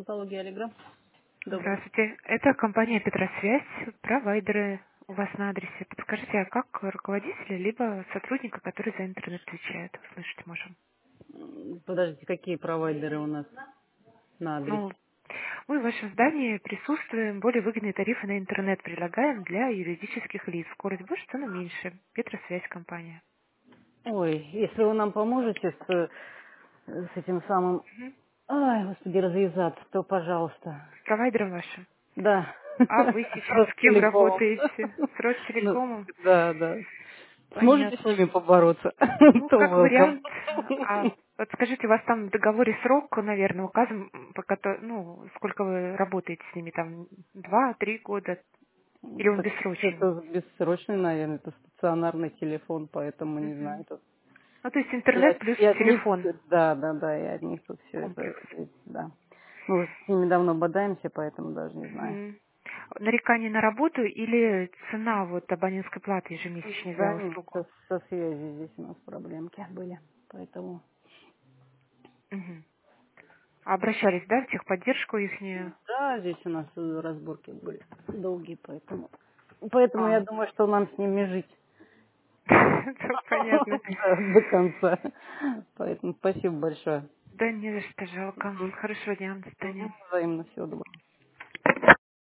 стоматология Аллегра. Добрый. Здравствуйте. Это компания «Петросвязь», провайдеры у вас на адресе. Подскажите, а как руководителя, либо сотрудника, который за интернет отвечает, услышать можем? Подождите, какие провайдеры у нас на адресе? Ну, мы в вашем здании присутствуем, более выгодные тарифы на интернет предлагаем для юридических лиц. Скорость больше, цена меньше. «Петросвязь» компания. Ой, если вы нам поможете с этим самым, Мгм. ай, господи, развязаться, то пожалуйста. С провайдером вашим. Да, А вы с сейчас с кем Ростелекомом. работаете? С Ну, Ростелекомом? да, да. Сможете с Понятно. ними побороться? Ну, То как welcome. вариант. А вот скажите, у вас там в договоре срок, наверное, указан, ну, сколько вы работаете с ними, там, 2-3 года, или он Так бессрочный? это бессрочный, наверное, это стационарный телефон, поэтому не Мгм. знаю. Тут Ну, то есть И интернет от, плюс и от них, телефон, да, да, да, и от них тут все это, комплекс. да. Мы уже с ними давно бодаемся, поэтому даже не знаю. Мгм. Нарекание на работу или цена вот абонентской платы ежемесячной за Да, нет, услугу? со связью здесь у нас проблемки были, поэтому. Мгм. А обращались, да, в техподдержку ихнюю? Да, здесь у нас разборки были долгие, поэтому я А, думаю, что нам с ними жить. это понятно. Да, до конца. Поэтому спасибо большое. Да не за что, жалко. Мгм. Хорошего дня, до свидания. Взаимно, всего доброго.